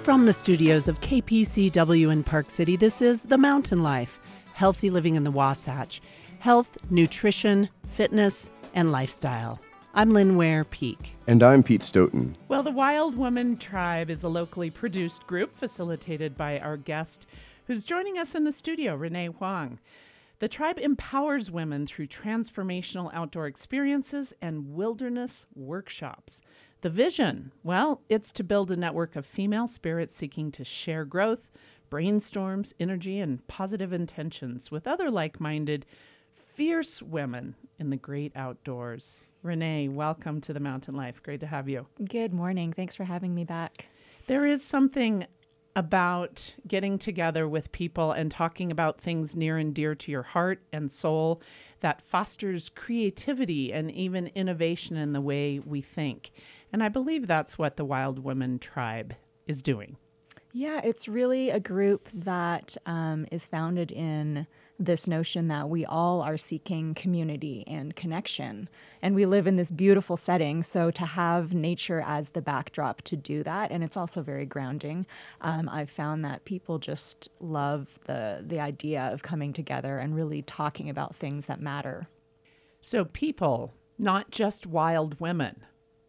From the studios of KPCW in Park City, this is The Mountain Life, healthy living in the Wasatch, health, nutrition, fitness, and lifestyle. I'm Lynn Ware Peak. And I'm Pete Stoughton. Well, the Wild Woman Tribe is a locally produced group facilitated by our guest who's joining us in the studio, Renee Huang. The tribe empowers women through transformational outdoor experiences and wilderness workshops. The vision, well, it's to build a network of female spirits seeking to share growth, brainstorms, energy, and positive intentions with other like-minded, fierce women in the great outdoors. Renee, welcome to The Mountain Life. Great to have you. Good morning. Thanks for having me back. There is something about getting together with people and talking about things near and dear to your heart and soul that fosters creativity and even innovation in the way we think. And I believe that's what the Wild Women Tribe is doing. Yeah, it's really a group that is founded in this notion that we all are seeking community and connection. And we live in this beautiful setting, so to have nature as the backdrop to do that, and it's also very grounding. I've found that people just love the idea of coming together and really talking about things that matter. So people, not just wild women.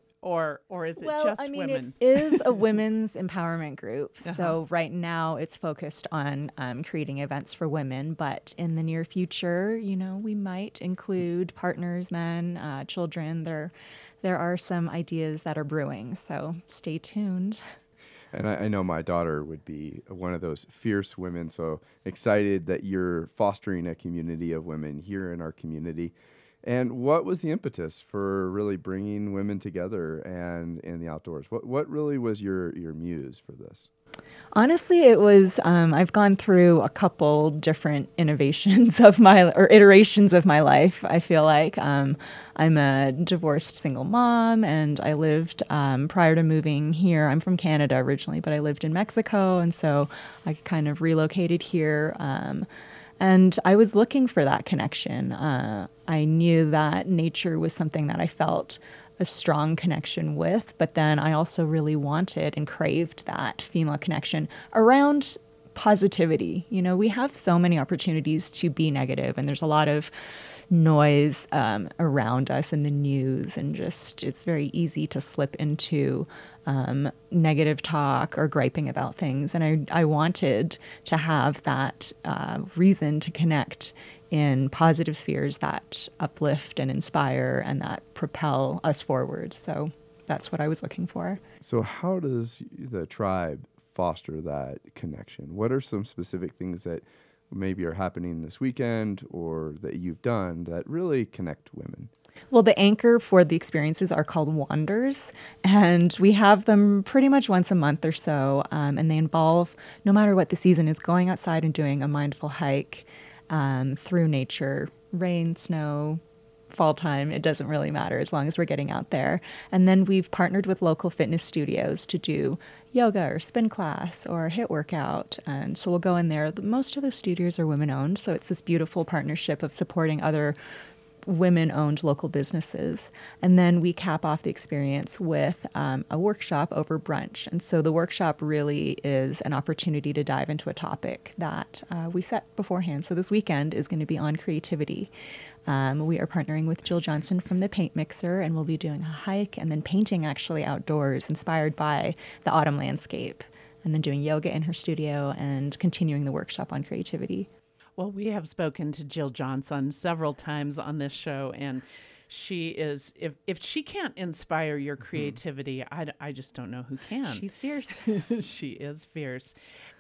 Or is it just women? It is a women's empowerment group. So right now it's focused on creating events for women. But in the near future, we might include partners, men, children. There are some ideas that are brewing. So stay tuned. And I know my daughter would be one of those fierce women. So excited that you're fostering a community of women here in our community. And what was the impetus for really bringing women together and in the outdoors? What really was your muse for this? Honestly, it was, I've gone through a couple different iterations of my life. I feel like I'm a divorced single mom, and I lived, prior to moving here, I'm from Canada originally, but I lived in Mexico, and so I kind of relocated here. And I was looking for that connection. I knew that nature was something that I felt a strong connection with, but then I also really wanted and craved that female connection around positivity. We have so many opportunities to be negative, and there's a lot of noise around us in the news, and just it's very easy to slip into negative talk or griping about things. And I wanted to have that reason to connect in positive spheres that uplift and inspire and that propel us forward. So that's what I was looking for. So how does the tribe foster that connection? What are some specific things that maybe are happening this weekend or that you've done that really connect women? Well, the anchor for the experiences are called Wanders, and we have them pretty much once a month or so, and they involve, no matter what the season is, going outside and doing a mindful hike through nature, rain, snow, fall time, it doesn't really matter as long as we're getting out there. And then we've partnered with local fitness studios to do yoga or spin class or HIIT workout. And so we'll go in there. Most of the studios are women-owned, so it's this beautiful partnership of supporting other women-owned local businesses. And then we cap off the experience with a workshop over brunch. And so the workshop really is an opportunity to dive into a topic that we set beforehand. So this weekend is going to be on creativity. We are partnering with Jill Johnson from the Paint Mixer, and we'll be doing a hike and then painting actually outdoors inspired by the autumn landscape, and then doing yoga in her studio and continuing the workshop on creativity. Well, we have spoken to Jill Johnson several times on this show, and she is, if she can't inspire your creativity, I just don't know who can. She's fierce. She is fierce.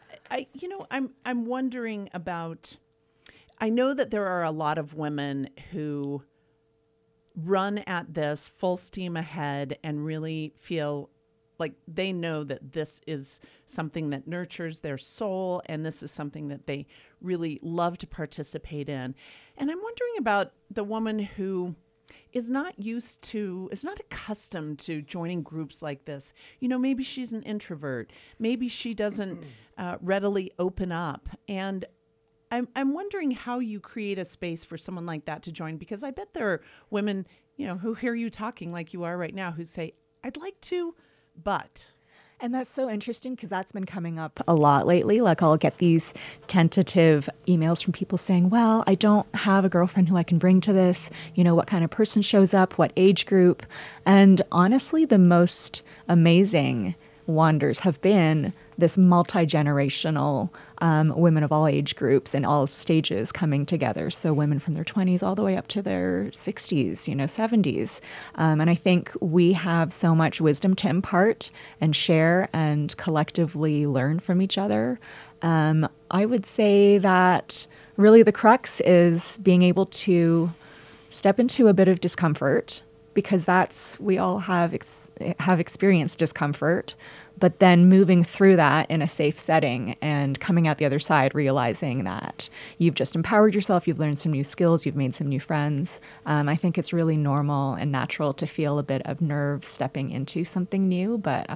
I'm wondering about, I know that there are a lot of women who run at this full steam ahead and really feel like they know that this is something that nurtures their soul, and this is something that they really love to participate in. And I'm wondering about the woman who is not accustomed to joining groups like this. Maybe she's an introvert. Maybe she doesn't readily open up. And I'm wondering how you create a space for someone like that to join, because I bet there are women, who hear you talking like you are right now who say, I'd like to, but And that's so interesting because that's been coming up a lot lately. Like I'll get these tentative emails from people saying, well, I don't have a girlfriend who I can bring to this. What kind of person shows up, what age group. And honestly, the most amazing wanders have been this multi-generational women of all age groups and all stages coming together. So women from their 20s all the way up to their 60s, 70s. And I think we have so much wisdom to impart and share and collectively learn from each other. I would say that really the crux is being able to step into a bit of discomfort, because we all have experienced discomfort, but then moving through that in a safe setting and coming out the other side realizing that you've just empowered yourself, you've learned some new skills, you've made some new friends. I think it's really normal and natural to feel a bit of nerve stepping into something new, but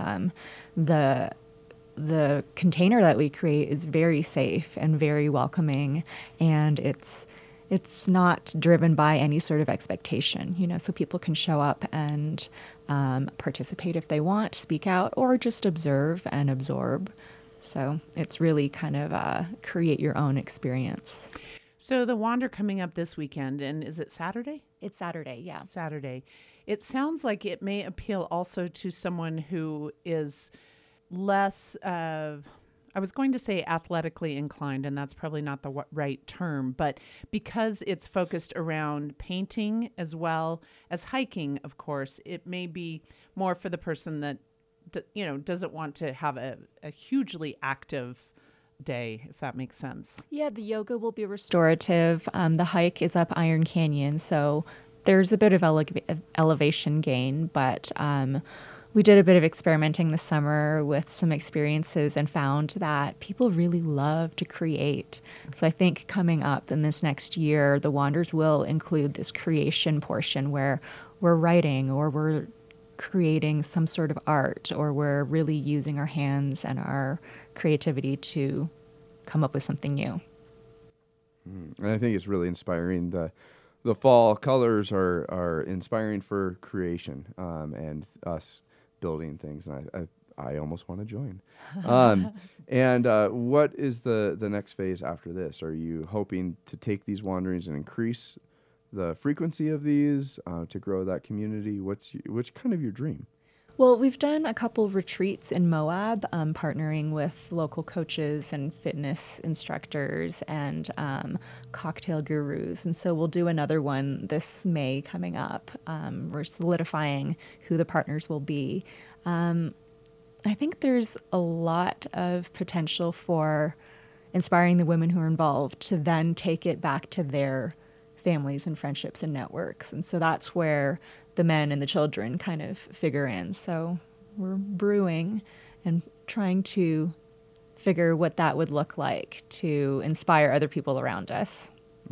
the container that we create is very safe and very welcoming, and it's not driven by any sort of expectation, so people can show up and participate if they want, speak out, or just observe and absorb. So it's really kind of create your own experience. So the Wander coming up this weekend, and is it Saturday? It's Saturday, yeah. Saturday. It sounds like it may appeal also to someone who is less I was going to say athletically inclined, and that's probably not the right term, but because it's focused around painting as well as hiking, of course, it may be more for the person that, doesn't want to have a hugely active day, if that makes sense. Yeah, the yoga will be restorative. The hike is up Iron Canyon, so there's a bit of elevation gain, but we did a bit of experimenting this summer with some experiences and found that people really love to create. So I think coming up in this next year, the Wanders will include this creation portion where we're writing or we're creating some sort of art, or we're really using our hands and our creativity to come up with something new. And I think it's really inspiring. The fall colors are inspiring for creation and us building things, and I almost want to join. And what is the next phase after this? Are you hoping to take these wanderings and increase the frequency of these to grow that community? What's kind of your dream? Well, we've done a couple retreats in Moab, partnering with local coaches and fitness instructors and cocktail gurus. And so we'll do another one this May coming up. We're solidifying who the partners will be. I think there's a lot of potential for inspiring the women who are involved to then take it back to their families and friendships and networks. And so that's where the men and the children kind of figure in. So we're brewing and trying to figure what that would look like to inspire other people around us.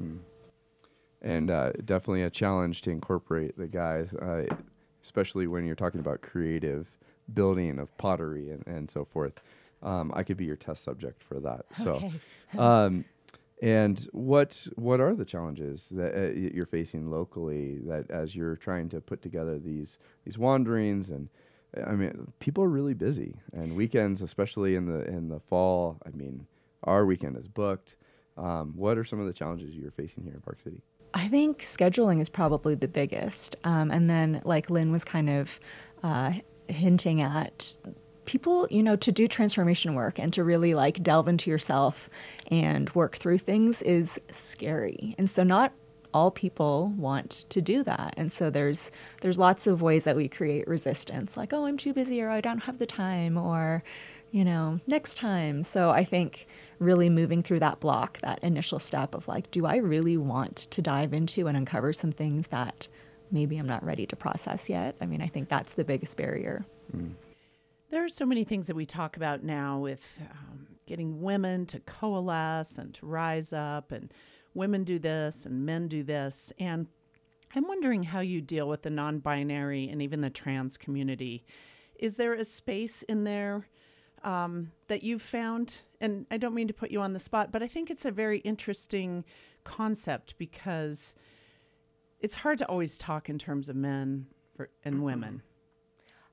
And definitely a challenge to incorporate the guys, especially when you're talking about creative building of pottery and so forth. I could be your test subject for that. Okay. So, and what are the challenges that you're facing locally that as you're trying to put together these wanderings? And I mean, people are really busy, and weekends, especially in the fall. I mean, our weekend is booked. What are some of the challenges you're facing here in Park City? I think scheduling is probably the biggest. And then, like Lynn was kind of hinting at, people, to do transformation work and to really like delve into yourself and work through things is scary. And so not all people want to do that. And so there's lots of ways that we create resistance, like, oh, I'm too busy, or I don't have the time, or, next time. So I think really moving through that block, that initial step of like, do I really want to dive into and uncover some things that maybe I'm not ready to process yet? I mean, I think that's the biggest barrier. There are so many things that we talk about now with getting women to coalesce and to rise up, and women do this and men do this. And I'm wondering how you deal with the non-binary and even the trans community. Is there a space in there that you've found? And I don't mean to put you on the spot, but I think it's a very interesting concept because it's hard to always talk in terms of men and women.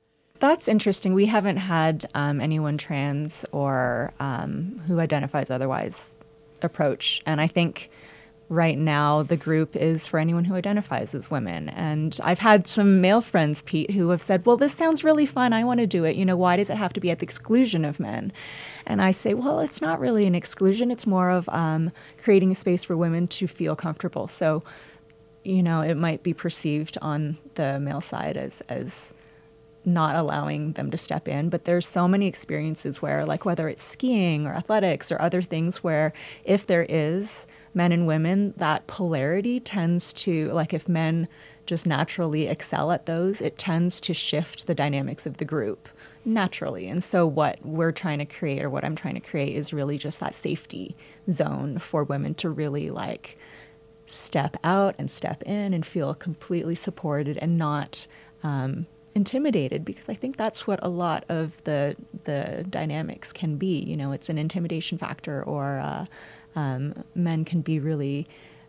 That's interesting. We haven't had anyone trans or who identifies otherwise approach. And I think right now the group is for anyone who identifies as women. And I've had some male friends, Pete, who have said, well, this sounds really fun. I want to do it. Why does it have to be at the exclusion of men? And I say, well, it's not really an exclusion. It's more of creating a space for women to feel comfortable. So, it might be perceived on the male side as not allowing them to step in, but there's so many experiences where, like, whether it's skiing or athletics or other things, where if there is men and women, that polarity tends to, like, if men just naturally excel at those, it tends to shift the dynamics of the group naturally. And so what we're trying to create, or what I'm trying to create, is really just that safety zone for women to really, like, step out and step in and feel completely supported and not intimidated, because I think that's what a lot of the dynamics can be. It's an intimidation factor, or men can be really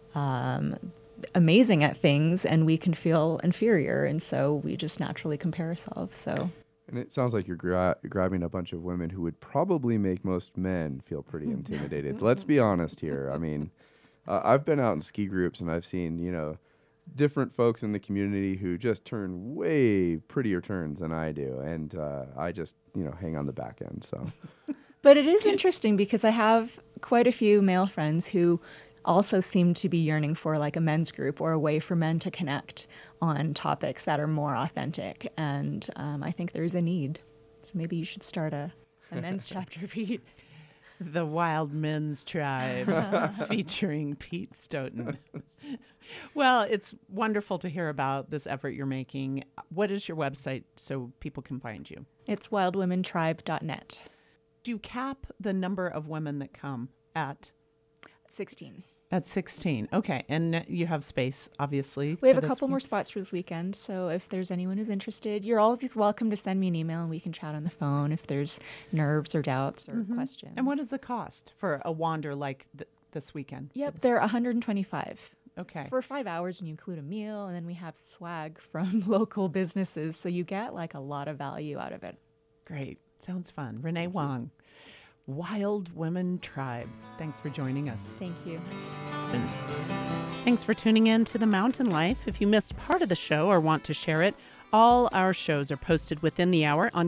amazing at things, and we can feel inferior, and so we just naturally compare ourselves. So. And it sounds like you're grabbing a bunch of women who would probably make most men feel pretty intimidated. Let's be honest here. I mean, I've been out in ski groups, and I've seen, different folks in the community who just turn way prettier turns than I do. And I just, hang on the back end. So, but it is interesting because I have quite a few male friends who also seem to be yearning for, like, a men's group or a way for men to connect on topics that are more authentic. And I think there's a need. So maybe you should start a men's chapter, Pete. The Wild Men's Tribe, featuring Pete Stoughton. Well, it's wonderful to hear about this effort you're making. What is your website so people can find you? It's wildwomentribe.net. Do you cap the number of women that come at? 16. At 16. Okay. And you have space, obviously. We have a couple more spots for this weekend. So if there's anyone who's interested, you're always welcome to send me an email and we can chat on the phone if there's nerves or doubts or questions. And what is the cost for a wander like this weekend? Yep, they're $125. Okay. For 5 hours, and you include a meal, and then we have swag from local businesses. So you get, like, a lot of value out of it. Great. Sounds fun. Renee Wong, Wild Women Tribe. Thanks for joining us. Thank you. Thanks for tuning in to The Mountain Life. If you missed part of the show or want to share it, all our shows are posted within the hour on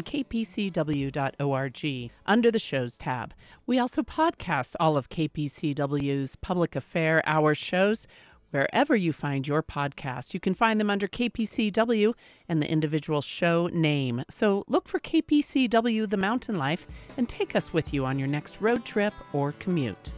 kpcw.org under the Shows tab. We also podcast all of KPCW's Public Affair Hour shows. Wherever you find your podcast, you can find them under KPCW and the individual show name. So look for KPCW The Mountain Life and take us with you on your next road trip or commute.